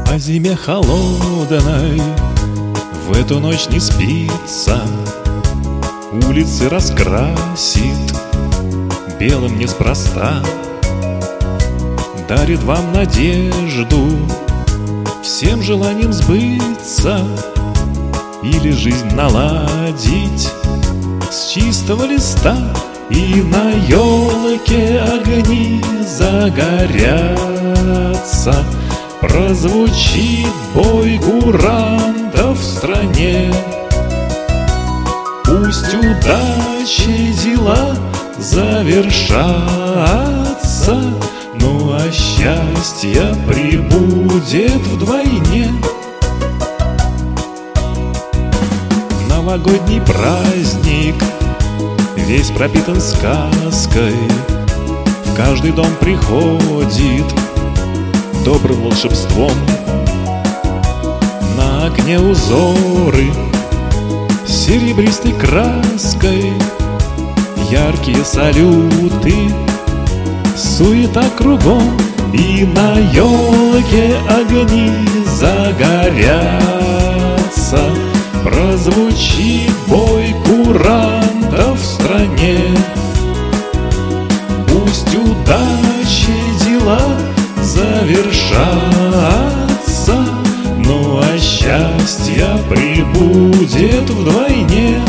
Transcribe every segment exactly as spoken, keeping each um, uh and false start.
По зиме холодной в эту ночь не спится, улицы раскрасит белым неспроста, дарит вам надежду, всем желанием сбыться или жизнь наладить с чистого листа. И на елке огни загорятся, прозвучит бой курантов в стране. Пусть удачи дела завершатся, ну а счастье прибудет вдвойне. Новогодний праздник весь пропитан сказкой, в каждый дом приходит добрым волшебством. На окне узоры серебристой краской, яркие салюты, суета кругом. И на елке огни загорятся, прозвучит бой курантов в стране. Пусть удачи дела завершатся, ну а счастье прибудет вдвойне.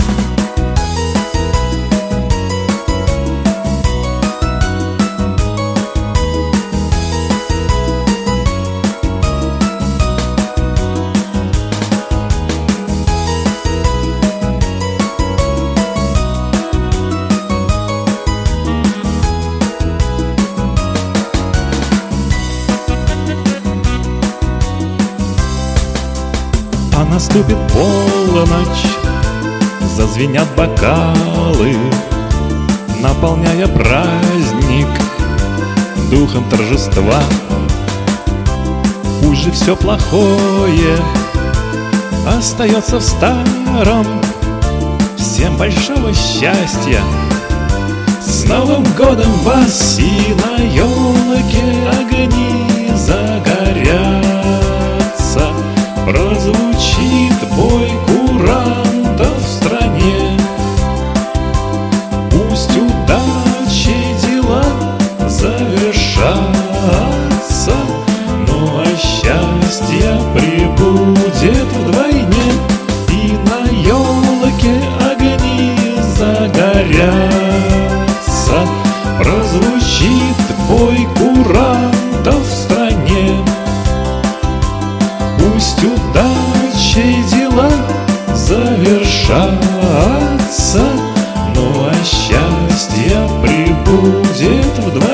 А наступит полночь, зазвенят бокалы, наполняя праздник духом торжества. Пусть же все плохое остается в старом, всем большого счастья, с Новым годом вас! И на елке огни загорятся, прозвучит бой курантов в стране. Пусть удачи дела завершатся, ну а счастье прибудет вдвойне. И на елке огни загорятся, прозвучит бой курантов в стране. Пусть удачи дела завершатся, ну а счастье прибудет вдвойне.